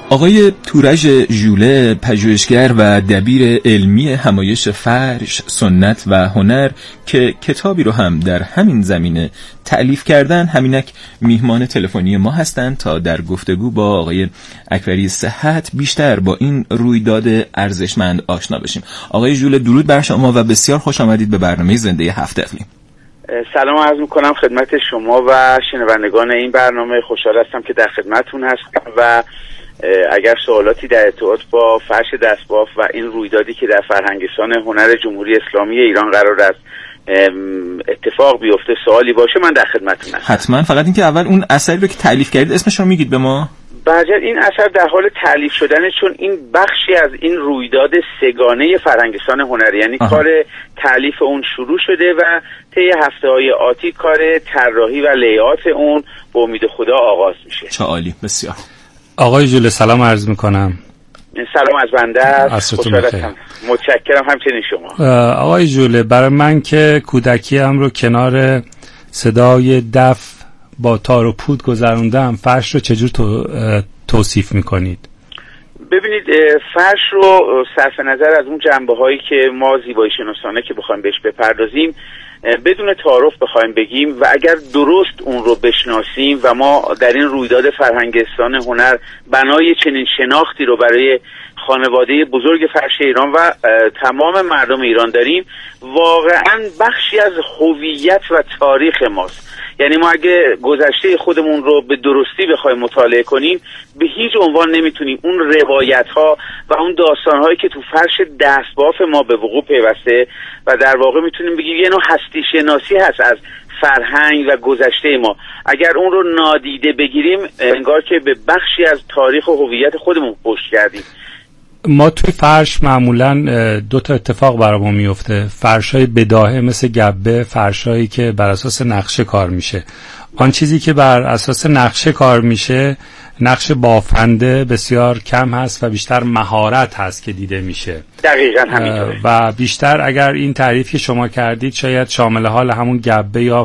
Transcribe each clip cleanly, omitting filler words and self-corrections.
آقای تورج ژوله، پژوهشگر و دبیر علمی همایش فرش، سنت و هنر که کتابی رو هم در همین زمینه تألیف کردن، همینک میهمان تلفنی ما هستند تا در گفتگو با آقای اکبری صحت بیشتر با این رویداد ارزشمند آشنا بشیم. آقای ژوله، درود بر شما و بسیار خوش آمدید به برنامه زنده هفت اقلیم. سلام عرض میکنم خدمت شما و شنوندگان این برنامه. خوشحال هستم که در خدمتتون هستم و اگر سوالاتی در ارتباط با فرش دستباف و این رویدادی که در فرهنگستان هنر جمهوری اسلامی ایران قرار است اتفاق بیفته سوالی باشه، من در خدمتتون هستم. حتما. فقط اینکه اول اون اثری رو که تألیف کردید اسمش رو میگید به ما؟ بله، این اثر در حال تألیف شدنه، چون این بخشی از این رویداد سگانه فرهنگستان هنر، یعنی کار تألیف اون شروع شده و طی هفته‌های آتی کار طراحی و لی‌آوت اون به امید خدا آغاز میشه. چه عالی، بسیار. آقای ژوله سلام عرض میکنم. سلام از بنده است. خوشحال هستم. متشکرم همچنین شما. آقای ژوله، برای من که کودکیم رو کنار صدای دف با تار و پود گذروندم، فرش رو چجور توصیف میکنید؟ ببینید، فرش رو صرف نظر از اون جنبه‌هایی که ما زیبایی شناسانه که بخوایم بهش بپردازیم بدون تعارف بخوایم بگیم و اگر درست اون رو بشناسیم و ما در این رویداد فرهنگستان هنر بنای چنین شناختی رو برای خانواده بزرگ فرش ایران و تمام مردم ایران داریم، واقعا بخشی از هویت و تاریخ ماست. یعنی ما اگه گذشته خودمون رو به درستی بخوایم مطالعه کنیم، به هیچ عنوان نمیتونیم اون روایت‌ها و اون داستان‌هایی که تو فرش دستباف ما به وقوع پیوسته و در واقع میتونیم بگیم یه نوع هستی شناسی هست از فرهنگ و گذشته ما، اگر اون رو نادیده بگیریم انگار که به بخشی از تاریخ و هویت خودمون پشت کردیم. ما توی فرش معمولاً دو تا اتفاق برامون میفته. فرشای بداهه مثل گبه، فرشایی که بر اساس نقشه کار میشه. آن چیزی که بر اساس نقشه کار میشه، نقش بافنده بسیار کم هست و بیشتر مهارت هست که دیده میشه. دقیقاً همینطوره. و بیشتر اگر این تعریف که شما کردید شاید شامل حال همون گبه یا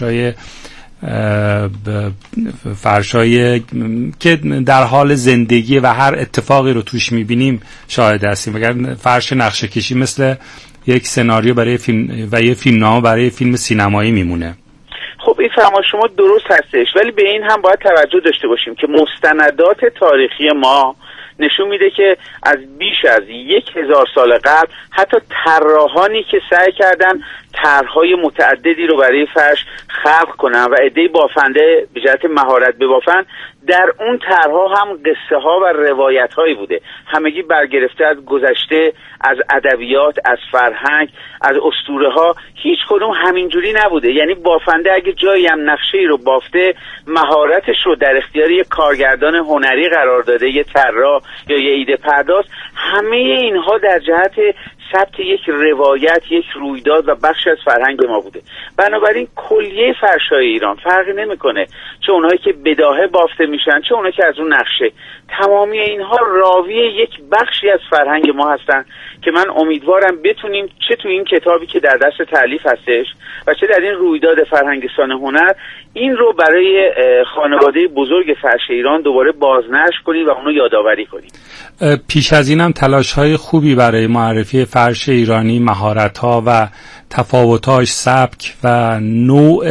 فرشای که در حال زندگی و هر اتفاقی رو توش میبینیم شاهد هستیم. اگر فرش نقشه کشی مثل یک سناریو برای فیلم و یه فیلمنامه برای فیلم سینمایی میمونه. خب این فرما شما درست هستش، ولی به این هم باید توجه داشته باشیم که مستندات تاریخی ما نشون میده که از بیش از 1000 سال قبل حتی طراحانی که سعی کردن طرح‌های متعددی رو برای فرش خلق کنن و عده‌ای بافنده به جهت مهارت ببافن، در اون طرح‌ها هم قصه ها و روایت هایی بوده، همگی برگرفته از گذشته، از ادبیات، از فرهنگ، از اسطوره ها. هیچ کدوم همینجوری نبوده. یعنی بافنده اگه جایی هم نقشه‌ای رو بافته، مهارتش رو در اختیار یک کارگردان هنری قرار داده، یه طراح یا یه ایده پرداز، همه اینها در جهت ثبت یک روایت، یک رویداد و بخش از فرهنگ ما بوده. بنابراین کلیه فرشای ایران فرقی نمیکنه، چه اونایی که بداهه بافته میشن چه اونایی که از اون نقشه، تمامی اینها راوی یک بخشی از فرهنگ ما هستن که من امیدوارم بتونیم چه تو این کتابی که در دست تألیف هستش و چه در این رویداد فرهنگستان هنر این رو برای خانواده بزرگ فرش ایران دوباره بازنشر کنیم و اونو یادآوری کنیم. پیش از اینم تلاش‌های خوبی برای معرفی فرش ایرانی، مهارت‌ها و تفاوت‌هاش، سبک و نوع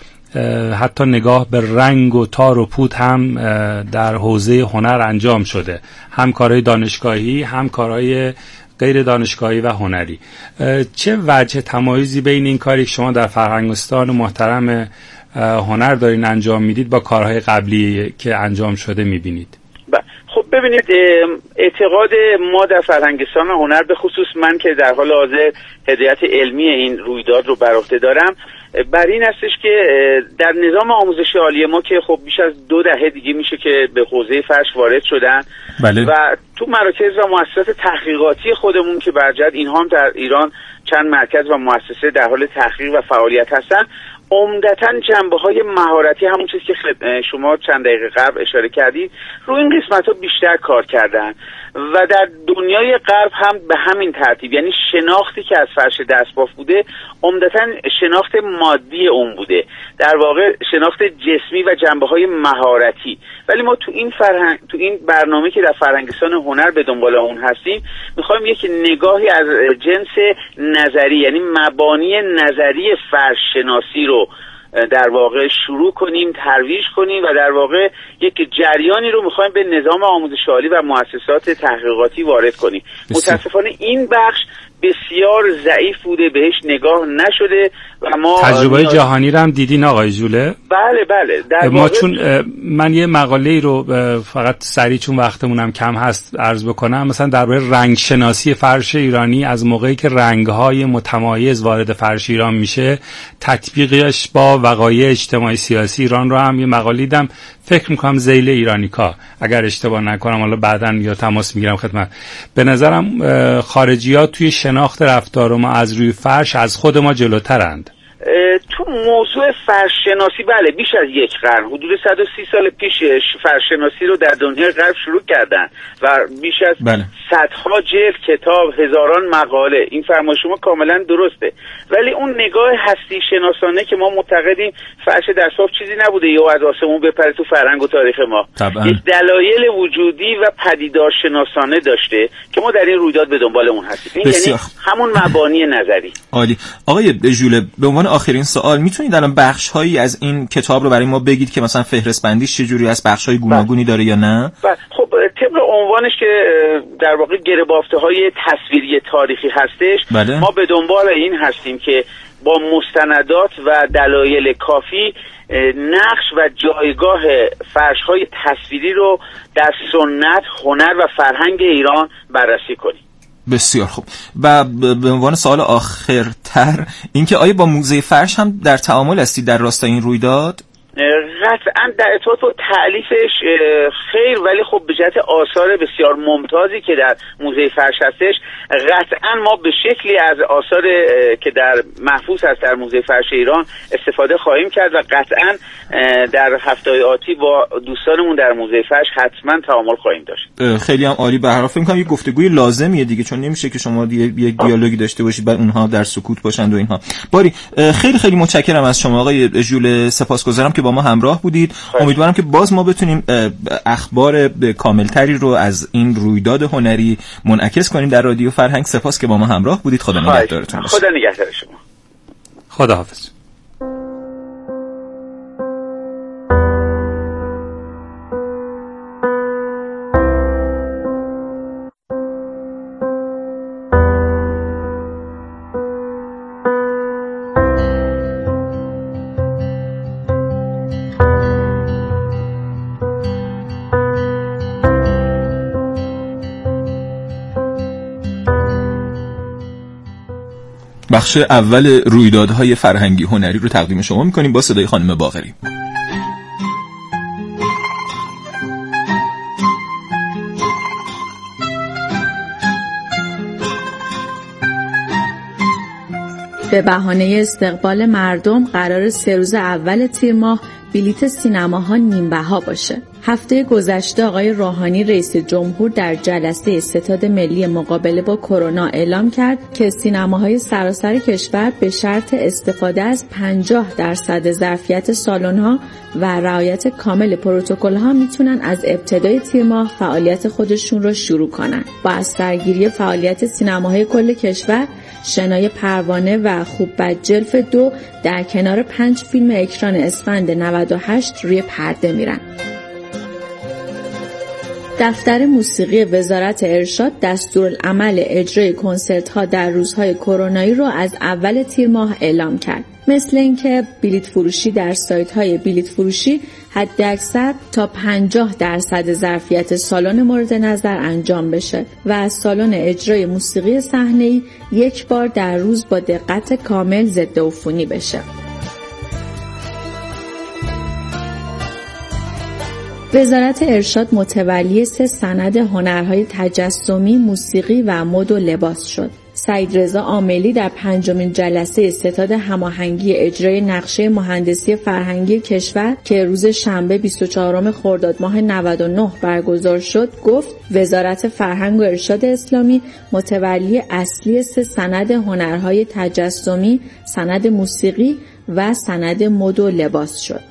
حتی نگاه به رنگ و تار و پود هم در حوزه هنر انجام شده، هم کارهای دانشگاهی هم کارهای غیر دانشگاهی و هنری. چه وجه تمایزی بین این کاری که شما در فرهنگستان محترم هنر دارین انجام میدید با کارهای قبلی که انجام شده میبینید؟ خب ببینید، اعتقاد ما در فرهنگستان هنر، به خصوص من که در حال حاضر هدایت علمی این رویداد رو بر عهده دارم، بر این هستش که در نظام آموزشی عالی ما که خب بیش از 2 دهه دیگه میشه که به حوزه فرش وارد شدن، بله. و تو مراکز و مؤسسات تحقیقاتی خودمون که برجد اینها هم در ایران چند مرکز و مؤسسه در حال تحقیق و فعالیت هستن، عمدتاً جنبه‌های مهارتی، همون چیزی که شما چند دقیقه قبل اشاره کردید، رو این قسمت‌ها بیشتر کار کردن و در دنیای غرب هم به همین ترتیب. یعنی شناختی که از فرش دستباف بوده عمدتاً شناخت مادی اون بوده، در واقع شناخت جسمی و جنبه‌های مهارتی. ولی ما تو این برنامه که در فرهنگستان هنر به دنبال اون هستیم، می‌خوایم یک نگاهی از جنس نظری، یعنی مبانی نظری فرش شناسی رو در واقع شروع کنیم، ترویج کنیم و در واقع یک جریانی رو میخوایم به نظام آموزش عالی و مؤسسات تحقیقاتی وارد کنیم. متاسفانه این بخش بسیار ضعیف بوده، بهش نگاه نشده و ما تجربه جهانی رو هم دیدین آقای ژوله؟ بله در ما چون من یه مقاله رو فقط سریع چون وقتمونم کم هست عرض بکنم، مثلا درباره رنگ شناسی فرش ایرانی از موقعی که رنگ‌های متمایز وارد فرش ایران میشه، تطبیقش با وقایع اجتماعی سیاسی ایران رو هم یه مقاله دیدم، فکر میکنم ذیل ایرانیکا اگر اشتباه نکنم، حالا بعداً یا تماس میگیرم خدمت. به نظرم خارجی‌ها توی شناخت رفتار ما از روی فرش از خود ما جلوترند. تو موضوع فرش‌شناسی بله بیش از یک قرن، حدود 130 سال پیش فرش‌شناسی رو در دنیای غرب شروع کردن و بیش از صدها جلد کتاب، هزاران مقاله. این فرمای شما کاملا درسته، ولی اون نگاه هستی شناسانه که ما معتقدیم فرش دستباف چیزی نبوده یا از آسمون بپره تو فرهنگ و تاریخ ما، یک دلایل وجودی و پدیدار شناسانه داشته که ما در این رویداد به دنبال اون هستیم. این یعنی همون مبانی نظری. عالی. آقای ژوله، به عنوان آخرین سوال میتونید الان بخش‌هایی از این کتاب رو برای ما بگید که مثلا فهرست بندیش چجوری است، بخش‌های گوناگونی داره یا نه؟ خب طبق عنوانش که در واقع گره‌بافته‌های تصویری تاریخی هستش، ما به دنبال این هستیم که با مستندات و دلایل کافی نقش و جایگاه فرش‌های تصویری رو در سنت، هنر و فرهنگ ایران بررسی کنیم. بسیار خوب. و به عنوان سوال آخرتر اینکه آیا با موزه فرش هم در تعامل هستید در راستای این رویداد؟ قطعا در ارتباط با تألیفش خیر، ولی خب به جهت آثار بسیار ممتازی که در موزه فرش هستش قطعا ما به شکلی از آثار که در محفوظ هست در موزه فرش ایران استفاده خواهیم کرد و قطعا در هفته آتی با دوستانمون در موزه فرش حتما تعامل خواهیم داشت. خیلی هم عالی. به هر حال فکر می‌کنم یه گفتگوی لازمیه دیگه، چون نمیشه که شما یک دیالوگی داشته باشید بعد اونها در سکوت باشند و اینها. باری خیلی خیلی متشکرم از شما آقای ژوله، سپاسگزارم که با ما همراه بودید. امیدوارم که باز ما بتونیم اخبار کاملتری رو از این رویداد هنری منعکس کنیم در رادیو فرهنگ. سپاس که با ما همراه بودید. خدا نگهدارتون باشه. خدا نگهدار شما. خداحافظ. بخش اول رویدادهای فرهنگی هنری رو تقدیم شما می‌کنیم با صدای خانم باقری. به بهانه استقبال مردم قرار 3 روز اول تیر ماه بلیت سینماها نیم‌بها باشه. هفته گذشته آقای روحانی رئیس جمهور در جلسه ستاد ملی مقابله با کرونا اعلام کرد که سینماهای سراسر کشور به شرط استفاده از 50% ظرفیت سالن‌ها و رعایت کامل پروتکل‌ها میتونن از ابتدای تیر ماه فعالیت خودشون رو شروع کنن. با از سرگیری فعالیت سینماهای کل کشور، شنای پروانه و خوب بد جلف 2 در کنار 5 فیلم اکران اسفند 98 روی پرده میرن. دفتر موسیقی وزارت ارشاد دستورالعمل اجرای کنسرت‌ها در روزهای کرونایی رو از اول تیر ماه اعلام کرد. مثل اینکه بلیت فروشی در سایت‌های بلیت فروشی حداکثر تا 50% ظرفیت سالن مورد نظر انجام بشه و از سالن اجرای موسیقی صحنه‌ای یک بار در روز با دقت کامل ضد عفونی بشه. وزارت ارشاد متولی 3 سند هنرهای تجسمی، موسیقی و مد و لباس شد. سعید رضا عاملی در 5مین جلسه ستاد هماهنگی اجرای نقشه مهندسی فرهنگی کشور که روز شنبه 24 خرداد ماه 99 برگزار شد گفت وزارت فرهنگ و ارشاد اسلامی متولی اصلی 3 سند هنرهای تجسمی، سند موسیقی و سند مد و لباس شد.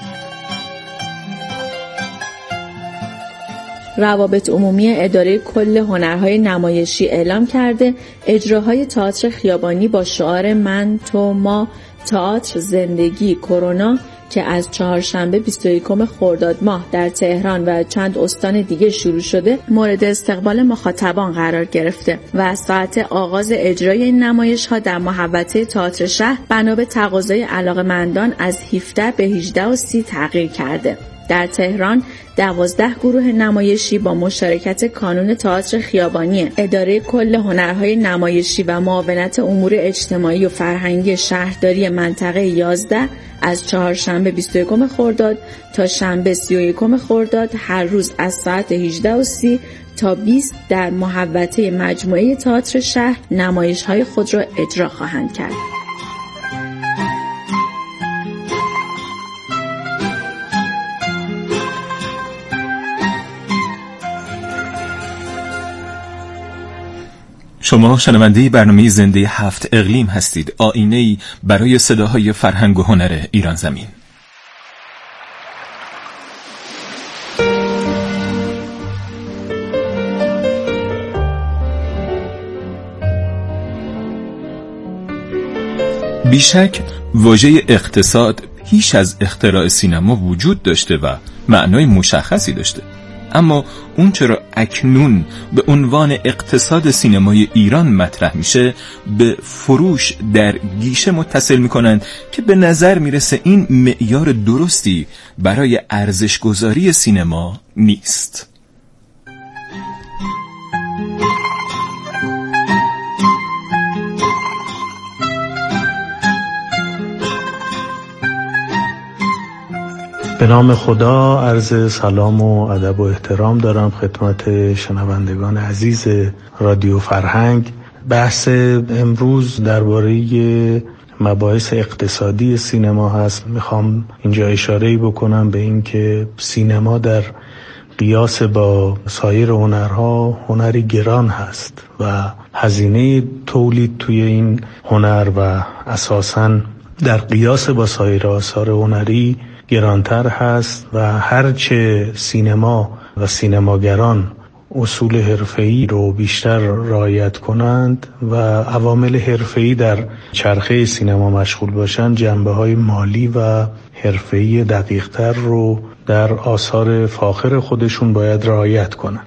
روابط عمومی اداره کل هنرهای نمایشی اعلام کرده اجراهای تئاتر خیابانی با شعار من تو ما تئاتر زندگی کرونا که از چهارشنبه 21 خرداد ماه در تهران و چند استان دیگه شروع شده مورد استقبال مخاطبان قرار گرفته و ساعت آغاز اجرای این نمایش‌ها در محوطه تئاتر شهر بنا به تقاضای علاقه‌مندان از 17 به 18:30 تغییر کرده. در تهران 12 گروه نمایشی با مشارکت کانون تئاتر خیابانی اداره کل هنرهای نمایشی و معاونت امور اجتماعی و فرهنگی شهرداری منطقه 11 از چهارشنبه 21 خرداد تا شنبه 31 خرداد هر روز از ساعت 18:30 تا 20 در محوطه مجموعه تئاتر شهر نمایش‌های خود را اجرا خواهند کرد. شما شنونده برنامه زنده 7 اقلیم هستید، آینه‌ای برای صداهای فرهنگ و هنر ایران زمین. بیشک واژه اقتصاد پیش از اختراع سینما وجود داشته و معنای مشخصی داشته، اما اون چرا اکنون به عنوان اقتصاد سینمای ایران مطرح میشه به فروش در گیشه متصل میکنند که به نظر میرسه این معیار درستی برای ارزشگذاری سینما نیست. به نام خدا عرض سلام و ادب و احترام دارم خدمت شنوندگان عزیز رادیو فرهنگ. بحث امروز درباره مباحث اقتصادی سینما هست. میخوام اینجا اشاره‌ای بکنم به این که سینما در قیاس با سایر هنرها هنری گران هست و هزینه تولید توی این هنر و اساساً در قیاس با سایر آثار هنری گرانتر هست و هرچه سینما و سینماگران اصول حرفه‌ای رو بیشتر رعایت کنند و عوامل حرفه‌ای در چرخه سینما مشغول باشند، جنبه‌های مالی و حرفه‌ای دقیق‌تر رو در آثار فاخر خودشون باید رعایت کنند.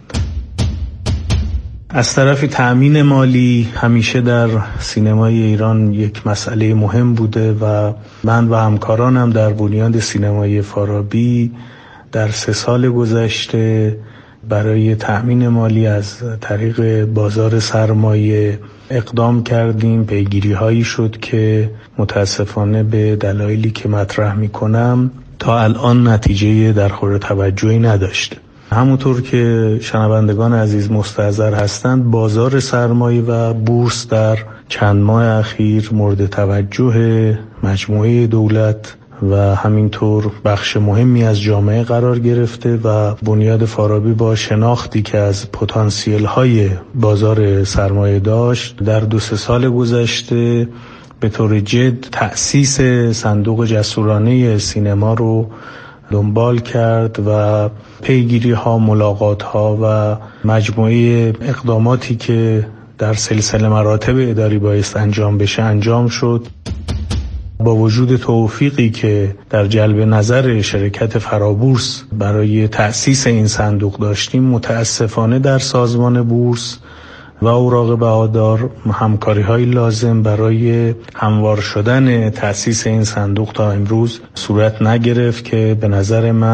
از طرفی تأمین مالی همیشه در سینمای ایران یک مسئله مهم بوده و من و همکارانم در بنیاد سینمای فارابی در 3 سال گذشته برای تأمین مالی از طریق بازار سرمایه اقدام کردیم. پیگیری هایی شد که متاسفانه به دلایلی که مطرح می کنم تا الان نتیجه درخور توجهی نداشته. همونطور که شنوندگان عزیز مستحضر هستند، بازار سرمایه و بورس در چند ماه اخیر مورد توجه مجموعه دولت و همینطور بخش مهمی از جامعه قرار گرفته و بنیاد فارابی با شناختی که از پتانسیل های بازار سرمایه داشت در 2-3 سال گذشته به طور جد تأسیس صندوق جسورانه سینما رو دنبال کرد و پیگیری ها، ملاقات ها و مجموعه اقداماتی که در سلسله مراتب اداری بایست انجام بشه انجام شد. با وجود توفیقی که در جلب نظر شرکت فرابورس برای تأسیس این صندوق داشتیم، متاسفانه در سازمان بورس و اوراق بهادار همکاری‌های لازم برای هموار شدن تأسیس این صندوق تا امروز صورت نگرفت که به نظر من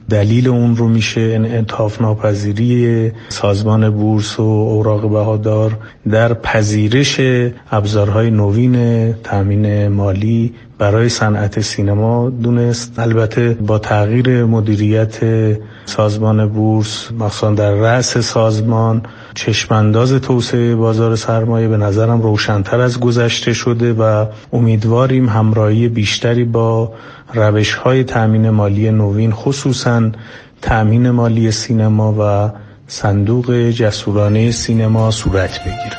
دلیل اون رو میشه انعطاف ناپذیری سازمان بورس و اوراق بهادار در پذیرش ابزارهای نوین تامین مالی برای صنعت سینما دونست. البته با تغییر مدیریت سازمان بورس، مخصوصا در رأس سازمان، چشمانداز توسعه بازار سرمایه به نظرم روشن‌تر از گذشته شده و امیدواریم همراهی بیشتری با روش‌های تأمین مالی نوین، خصوصاً تأمین مالی سینما و صندوق جسورانه سینما صورت بگیره.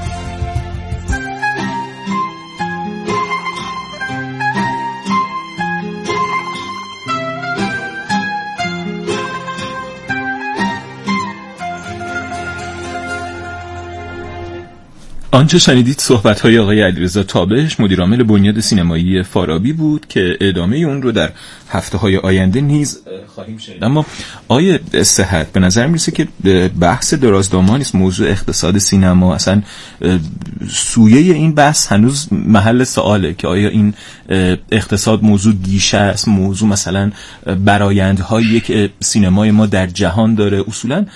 آنچه شنیدید صحبت‌های آقای علیرضا تابش، مدیرعامل بنیاد سینمایی فارابی بود که ادامه اون رو در هفته‌های آینده نیز خواهیم شنید. اما آقای صحت، به نظر میرسه که بحث درازدامانی است موضوع اقتصاد سینما. اصلا سویه این بحث هنوز محل سواله که آیا این اقتصاد موضوع گیشه است، موضوع مثلا برآیندهایی که سینمای ما در جهان داره. اصولاً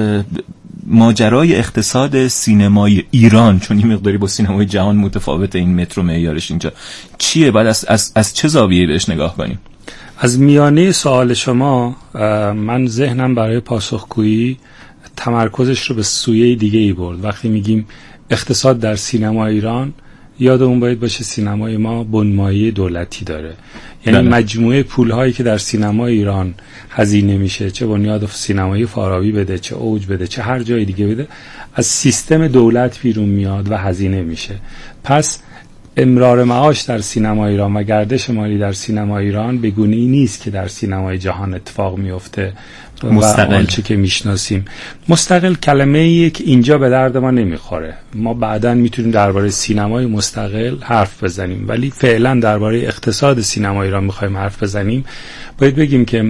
ماجرای اقتصاد سینمای ایران، چون این مقداری با سینمای جهان متفاوته این متر و معیارش اینجا چیه؟ بعد از چه زاویه‌ای بهش نگاه کنیم؟ از میانه سوال شما من ذهنم برای پاسخگویی تمرکزش رو به سویه دیگه ای برد. وقتی میگیم اقتصاد در سینما ایران، یادمون باید باشه سینمای ما بنمایه دولتی داره، یعنی مجموعه پولهایی که در سینما ایران هزینه میشه، چه بنیاد سینمایی فارابی بده، چه اوج بده، چه هر جای دیگه بده، از سیستم دولت بیرون میاد و هزینه میشه. پس امرار معاش در سینما ایران و گردش مالی در سینما ایران به گونه‌ای نیست که در سینمای جهان اتفاق میفته مستقل. و آنچه که میشناسیم مستقل کلمه‌ایه که اینجا به درد ما نمیخوره. ما بعداً میتونیم درباره سینمای مستقل حرف بزنیم، ولی فعلا درباره اقتصاد سینما ایران میخوایم حرف بزنیم. باید بگیم که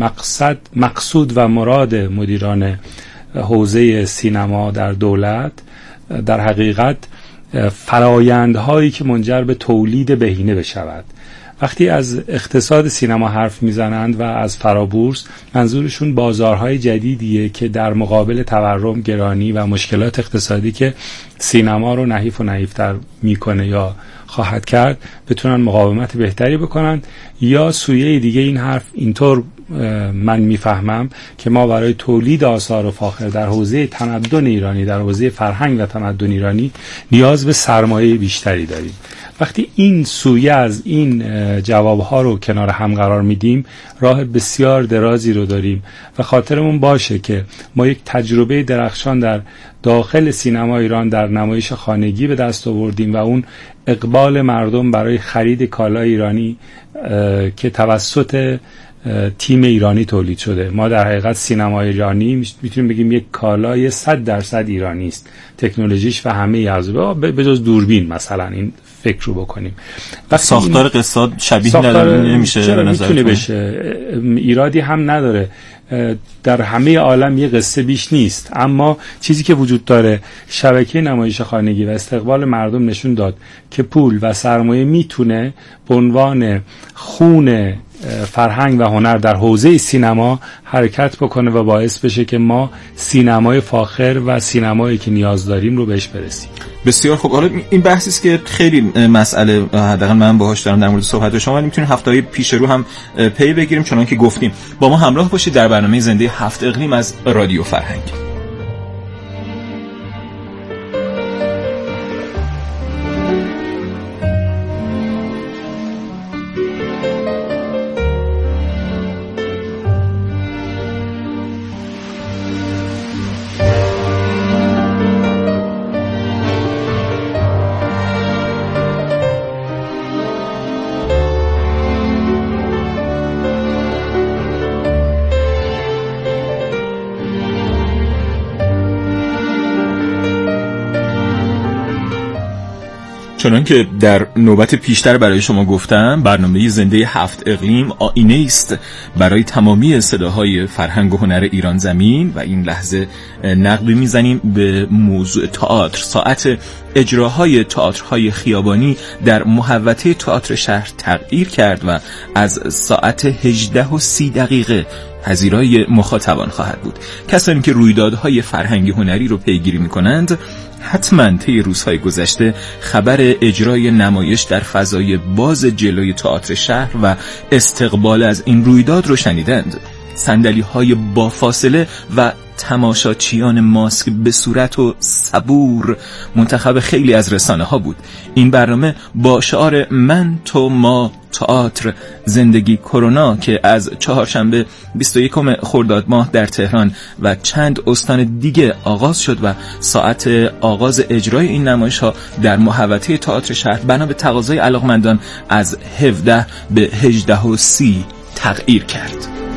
مقصود و مراد مدیران حوزه سینما در دولت در حقیقت فرایندهایی که منجر به تولید بهینه بشود. وقتی از اقتصاد سینما حرف میزنند و از فرابورس، منظورشون بازارهای جدیدیه که در مقابل تورم، گرانی و مشکلات اقتصادی که سینما رو نحیف و نحیفتر میکنه یا خواهد کرد بتونن مقاومت بهتری بکنن. یا سویه دیگه این حرف اینطور من میفهمم که ما برای تولید آثار فاخر در حوزه تمدن ایرانی، در حوزه فرهنگ و تمدن ایرانی و به سرمایه بیشتری داریم. وقتی این سویه از این جوابها رو کنار هم قرار میدیم، راه بسیار درازی رو داریم و خاطرمون باشه که ما یک تجربه درخشان در داخل سینما ایران در نمایش خانگی به دست آوردیم و اون اقبال مردم برای خرید کالای ایرانی که توسط تیم ایرانی تولید شده. ما در حقیقت سینما ایرانی میتونیم بگیم یک کالای 100% ایرانی است، تکنولوژیش و همه ارزش به جز دوربین مثلا این فکر رو بکنیم. ساختار قصه شبیه نمیشه به نظر میتونه بشه، ایرادی هم نداره، در همه عالم یه قصه بیش نیست. اما چیزی که وجود داره، شبکه نمایش خانگی و استقبال مردم نشون داد که پول و سرمایه میتونه به عنوان خون فرهنگ و هنر در حوزه سینما حرکت بکنه و باعث بشه که ما سینمای فاخر و سینمایی که نیاز داریم رو بهش برسیم. بسیار خوب. حالا این بحثی است که خیلی مسئله حداقل من باهاش دارم در مورد صحبت شما، میتونیم هفته‌های پیش رو هم پی بگیریم. چون که گفتیم با ما همراه باشید در برنامه زنده هفت اقلیم از رادیو فرهنگ. چنان که در نوبت پیشتر برای شما گفتم، برنامه زنده هفت اقلیم آینه است برای تمامی صداهای فرهنگ و هنر ایران زمین و این لحظه نقبی میزنیم به موضوع تئاتر. ساعت اجراهای تئاترهای خیابانی در محوطه تئاتر شهر تغییر کرد و از ساعت 18:30 پذیرای مخاطبان خواهد بود. کسانی که رویدادهای فرهنگی هنری رو پیگیری می‌کنند حتما طی روزهای گذشته خبر اجرای نمایش در فضای باز جلوی تئاتر شهر و استقبال از این رویداد رو شنیدند. صندلی‌های با فاصله و تماشاچیان ماسک به صورت و صبور منتخب خیلی از رسانه ها بود. این برنامه با شعار من تو ما تئاتر زندگی کرونا که از چهارشنبه 21 خرداد ماه در تهران و چند استان دیگه آغاز شد و ساعت آغاز اجرای این نمایش ها در محوطه تئاتر شهر بنا به تقاضای علاقمندان از 17 به 18:30 تغییر کرد.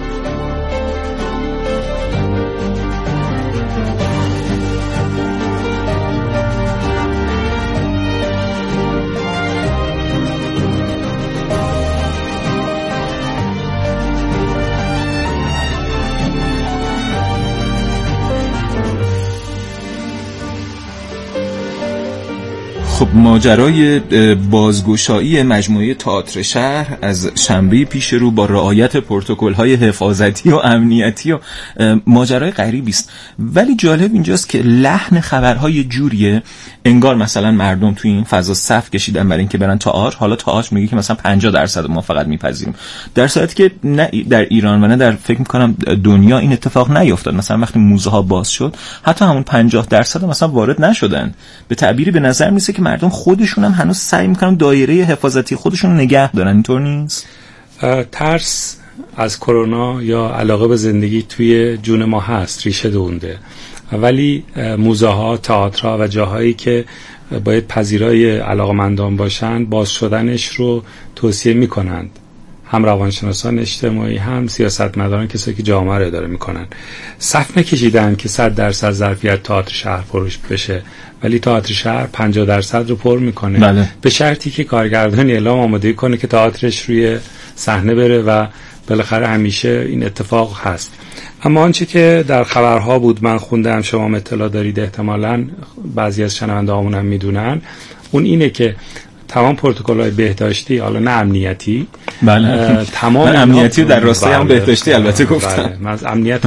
خب ماجرای بازگشایی مجموعه تئاتر شهر از شنبه پیش رو با رعایت پروتکل‌های حفاظتی و امنیتی و ماجرای غریبی است، ولی جالب اینجاست که لحن خبرهای جوریه انگار مثلا مردم توی این فضا صف کشیدن برای اینکه برن تئاتر. حالا تئاتر میگه که مثلا 50% ما فقط میپذیریم، در صورتی که نه در ایران و نه در فکر میکنم دنیا این اتفاق نیفتاد. مثلا وقتی موزه ها باز شد حتی همون 50% مثلا وارد نشدن. به تعبیری به نظر میسه که مردم خودشون هم هنوز سعی میکنن دایره حفاظتی خودشون رو نگه دارن. اینطور نیست؟ ترس از کرونا یا علاقه به زندگی توی جون ما هست، ریشه دونده، ولی موزه ها، تئاترها و جاهایی که باید پذیرای علاقمندان باشن باز شدنش رو توصیه میکنند. هم روانشناسان اجتماعی هم سیاستمداران، کسایی که جامعه رو اداره میکنن. صف نکشیدن که 100% ظرفیت تئاتر شهر پرش بشه، ولی تئاتر شهر 50% رو پر میکنه. بله. به شرطی که کارگردان اعلام آماده کنه که تئاترش روی صحنه بره و بالاخره همیشه این اتفاق هست. اما آنچه که در خبرها بود من خوندم، شما اطلاع دارید، احتمالاً بعضی از شنونده‌هامون هم میدونن، اون اینه که تمام پروتکل‌های بهداشتی، حالا نه امنیتی، بله، تمام امنیتی در راستای هم بهداشتی البته گفتم. بله، من از امنیت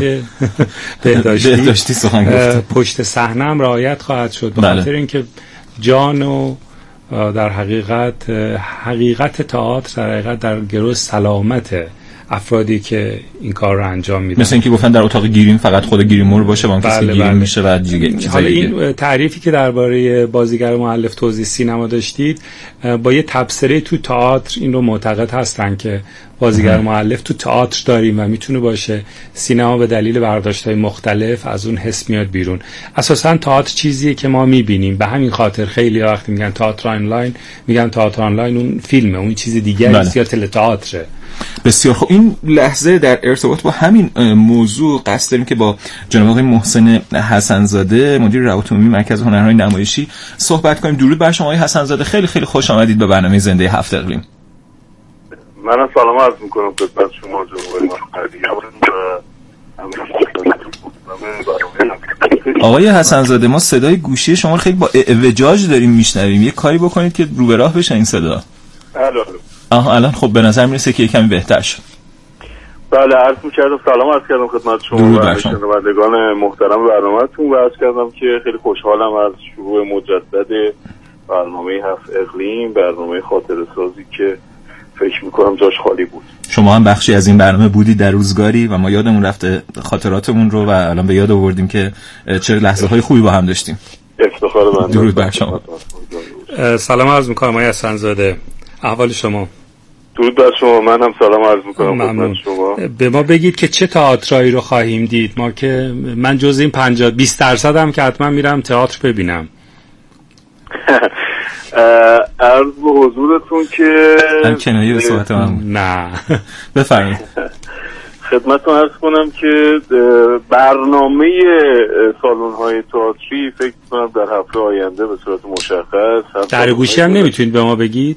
بهداشتی سخن گفتم. پشت صحنه هم رعایت خواهد شد به خاطر اینکه جان و در حقیقت تئاتر در گرو سلامت افرادی که این کار رو انجام میدن. مثل اینکه گفتن در اتاق گیریم فقط خود گیریمور باشه، وان کسی گیریم میشه و دیگه. حالا این تعریفی که درباره بازیگر مؤلف توضیح سینما داشتید، با یه تبصره تو تئاتر این رو معتقد هستن که بازیگر مؤلف تو تئاتر داریم و میتونه باشه. سینما به دلیل برداشت‌های مختلف از اون حس میاد بیرون. اساساً تئاتر چیزیه که ما میبینیم، به همین خاطر خیلی وقتی میگن تئاتر آنلاین، میگن تئاتر آنلاین اون فیلمه، اون چیز دیگه است یا تئاتره. بسیار خوب. این لحظه در ارتباط با همین موضوع قصد داریم که با جناب آقای محسن حسن‌زاده، مدیر روابط عمومی مرکز هنرهای نمایشی صحبت کنیم. درود بر شما آقای حسن‌زاده، خیلی خیلی خوش آمدید به برنامه زنده هفت اقلیم. منم سلام عرض می‌کنم خدمت شما جناب آقای حسن‌زاده. ما صدای گوشی شما رو خیلی با اعوجاج داریم میشنویم، یه کاری بکنید که رو به راه بشه این صدا. الان خب به نظر میرسه که یکمی بهتر شد. بله، عرض می‌کردم سلام عرض کردم خدمت شما و شنوندگان محترم برنامه‌تون و عرض کردم که خیلی خوشحالم از شروع مجدد برنامه هفت اقلیم، برنامه خاطره‌سازی که فکر می‌کنم جاش خالی بود. شما هم بخشی از این برنامه بودی در روزگاری و ما یادمون رفته خاطراتمون رو و الان به یاد آوردیم که چه لحظه‌های خوبی با هم داشتیم. افتخار من. درود بر شما. سلام عرض می‌کنم آقای حسن‌زاده، احوال شما؟ درود بر شما، من هم سلام عرض می‌کنم خدمت شما. به ما بگید که چه تئاترایی رو خواهیم دید. ما که من جز این 50-20% هم که حتما میرم تئاتر ببینم. عرض به حضورتون که کنایه به صحبت من نه بفرمایید. خدمتتون عرض کنم که برنامه سالن‌های تئاتری فکر کنم در هفته آینده به صورت مشخص. در گوشی هم نمیتونید به ما بگید؟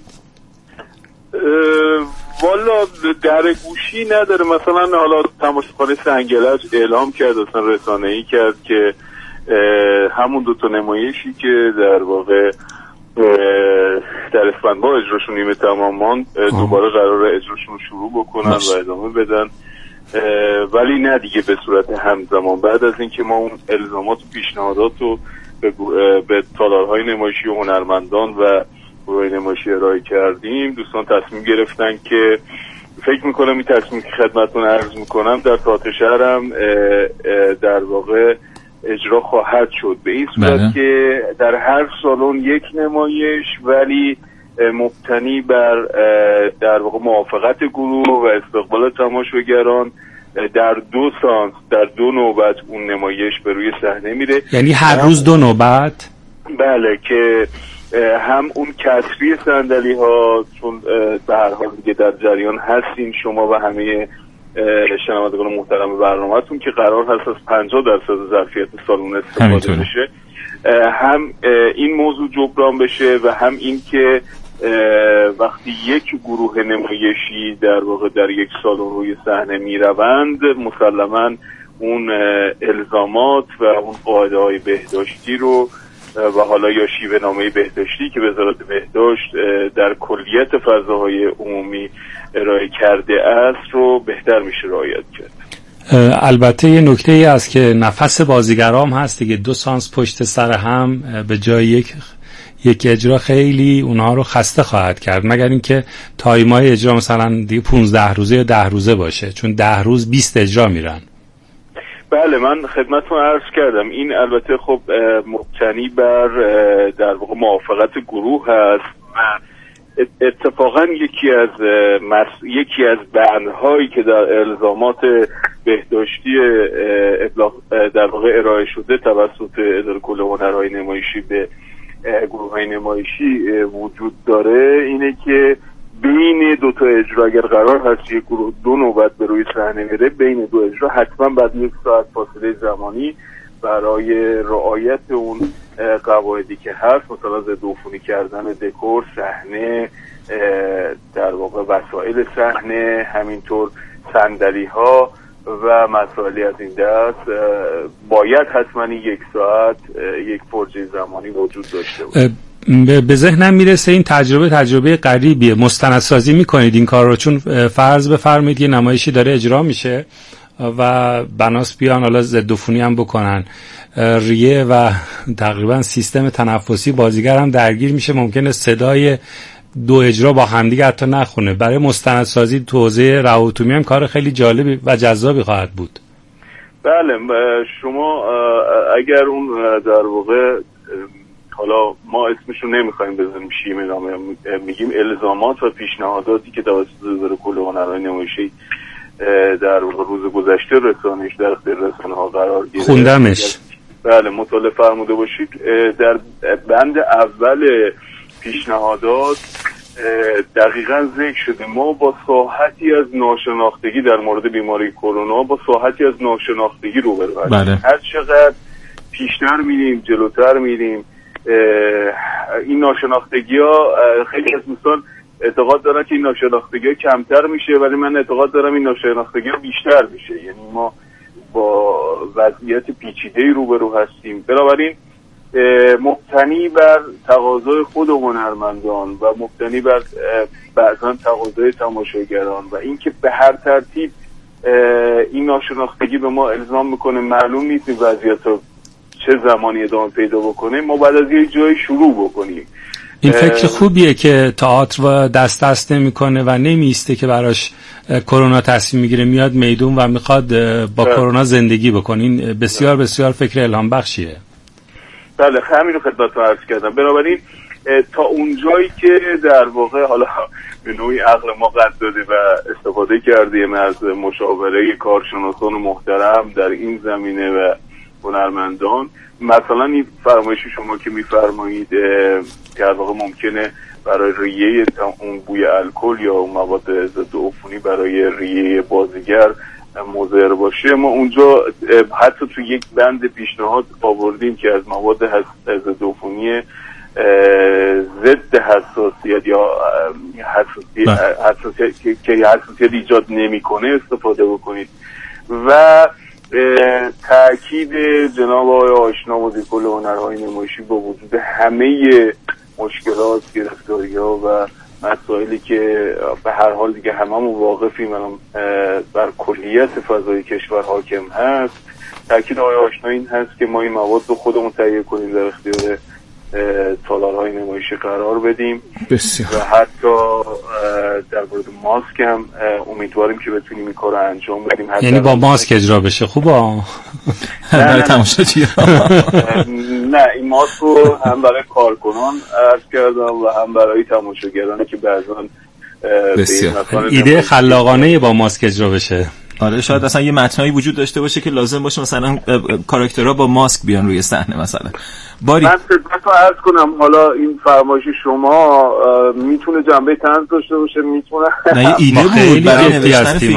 والا در گوشی نداره. مثلا حالا تماشاخانه سنگلج اعلام کرد، اصلا رسانه‌ای کرد که همون 2 نمایشی که در واقع در اسفندماه اجراشون نیمه تمام ماند دوباره قرار اجراشون شروع بکنن و ادامه بدن، ولی نه دیگه به صورت همزمان. بعد از اینکه ما اون الزامات و پیشنهادات رو به تالارهای نمایشی و هنرمندان و گروه نمایشی ارائه کردیم، دوستان تصمیم گرفتن که فکر میکنم این تصمیم که خدمتتون عرض میکنم در تئاتر شهرم در واقع اجرا خواهد شد، به این صورت که در هر سالن یک نمایش ولی مبتنی بر در واقع موافقت گروه و استقبال تماشاگران در 2 سانس در 2 نوبت اون نمایش به روی صحنه میره. یعنی هر روز 2 نوبت؟ بله، که هم اون کسری صندلی ها، چون به هر حال دیگه در جریان هستین شما و همه شنوندگان محترم برنامه‌تون که قرار هست از 50% ظرفیت سالن استفاده بشه، هم این موضوع جبران بشه و هم این که وقتی یک گروه نمایشی در واقع در یک سالن روی صحنه میروند، مسلماً اون الزامات و اون قاعده‌های بهداشتی رو و حالا یا شیوه نامه بهداشتی که وزارت بهداشت در کلیت فضاهای عمومی ارائه کرده است رو بهتر میشه رعایت کرد. البته یه نکته ای است که نفس بازیگرام هست دیگه، 2 سانس پشت سر هم به جای یک اجرا خیلی اونها رو خسته خواهد کرد، مگر اینکه تایمای اجرا مثلا دیگه 15 روزه یا 10 روزه باشه، چون 10 روز 20 اجرا میرن. بله، من خدمتتون عرض کردم این البته خب مبتنی بر در واقع موافقت گروه هست و اتفاقا یکی از بندهایی که در الزامات بهداشتی در واقع ارائه شده توسط اداره کل هنرهای نمایشی به گروه‌های نمایشی وجود داره اینه که بین 2 تا اجرا اگر قرار هست یک گروه 2 نوبت به روی صحنه میره، بین 2 اجرا حتما بعد 1 ساعت فاصله زمانی برای رعایت اون قواعدی که هست، مثلا ضدعفونی کردن دکور، صحنه، در واقع وسایل صحنه، همینطور صندلی ها و مسائلی از این دست، باید حتما 1 ساعت یک فرجه زمانی وجود داشته باشه. به ذهنم میرسه این تجربه غریبیه. مستندسازی میکنید این کار رو؟ چون فرض بفرمایید یه نمایشی داره اجرا میشه و بناس بیان حالا ضدعفونی هم بکنن، ریه و تقریبا سیستم تنفسی بازیگر هم درگیر میشه، ممکنه صدای 2 اجرا با همدیگه حتی نخونه. برای مستندسازی تو حوزه رهاوتومی هم کار خیلی جالبی و جذابی خواهد بود. بله، شما اگر اون در واقع حالا ما اسمشو نمیخوایم بزنیم شیوه نامه، میگیم الزامات و پیشنهاداتی که توسط وزارت کل هنرهای نمایشی در روز گذشته رسانش در اختیار رسانه‌ها قرار گرفت، خوندمش. بله، مطالعه فرموده باشید. در بند اول پیشنهادات دقیقاً ذکر شده ما با ساحتی از ناشناختگی در مورد بیماری کرونا، با ساحتی از ناشناختگی روبرو هستیم. هر چقدر پیشتر میریم، جلوتر میریم، این ناشناختگی ها، خیلی از دوستان اعتقاد دارن که این ناشناختگی ها کمتر میشه، ولی من اعتقاد دارم این ناشناختگی ها بیشتر میشه. یعنی ما با وضعیت پیچیده‌ای روبرو هستیم. بنابراین مبتنی بر تقاضای خود هنرمندان و مبتنی بر بعضا تقاضای تماشاگران و اینکه به هر ترتیب این ناشناختگی به ما الزام میکنه، معلوم نیست این وضعیت ها چه زمانی ادامه پیدا بکنه، ما بعد از یه جای شروع بکنیم. این فکر خوبیه که تئاتر دست نمیکنه و نمیسته که براش کرونا تصمیم میگیره، میاد میدون و میخواد با کرونا زندگی بکنه. این بسیار بسیار فکر الهام بخشیه. بله، همین رو خدمتتون عرض کردم. بنابراین تا اونجایی که در واقع حالا به نوعی عقل ما قد داده و استفاده کردیم از مشاوره کارشناسان محترم در این زمینه و هنرمندان، مثلا این فرمایشی شما که میفرمایید که در واقع ممکنه برای ریه اون بوی الکل یا اون مواد ضدعفونی برای ریه بازیگر مضر باشه، ما اونجا حتی تو یک بند پیشنهاد آوردیم که از مواد ضدعفونی ضد حساسیت یا حساسیت ایجاد نمیکنه استفاده بکنید و تأکید جناب آقای آشنا مدیر کل هنرهای نمایشی با وجود همه مشکلات، گرفتاری‌ها و مسائلی که به هر حال دیگه هممون واقفیم الان بر کلیت فضای کشور حاکم هست، تأکید آقای آشنا این هست که ما این مواد رو خودمون تهیه کنیم، در اختیار تالارهای نمایشی قرار بدیم. بسیار. و حتی در مورد ماسک هم امیدواریم که بتونیم این کار رو انجام بدیم. یعنی با ماسک اجرا بشه. خوبه برای تماشاگران. نه این ماسک رو هم برای کارکنان عرض کردم و هم برای تماشاگرانی که بعضا ایده خلاقانه با ماسک اجرا بشه. آره شاید اصلا یه متنایی وجود داشته باشه که لازم باشه مثلا کاراکترها با ماسک بیان روی صحنه مثلا. من خدمتتون عرض کنم حالا این فرمایش شما میتونه جنبه طنز داشته باشه، میتونه نه ایده بود برای نوشتن فیلم